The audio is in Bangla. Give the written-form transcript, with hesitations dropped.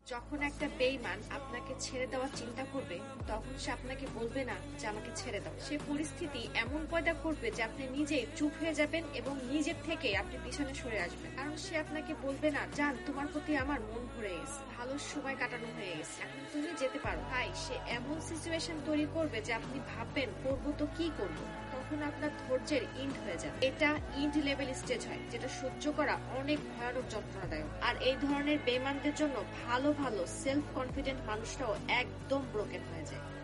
যখন একটা বেঈমান আপনাকে ছেড়ে দেওয়ার চিন্তা করবে, তখন সে আপনাকে বলবে না যে আমাকে ছেড়ে দাও। সে পরিস্থিতি এমন পয়দা করবে যে আপনি নিজেই চুপ হয়ে যাবেন এবং নিজের থেকে আপনি পিছনে সরে আসবেন। কারণ সে আপনাকে বলবে না, জান তোমার প্রতি আমার মন ভরে গেছে, ভালো সময় কাটানো হয়ে গেছে, এখন তুমি যেতে পারো। তাই সে এমন সিচুয়েশন তৈরি করবে যে আপনি ভাববেন করবো তো কি করবো। তখন আপনার ধৈর্যের ইন্ড হয়ে যাবে। এটা ইন্ড লেভেল স্টেজ হয়, যেটা সহ্য করা অনেক ভয়ানক যন্ত্রণাদায়ক। আর এই ধরনের বেঈমানদের জন্য ভালো ভালো সেলফ কনফিডেন্ট মানুষরাও একদম ব্রোকেন হয়ে যায়।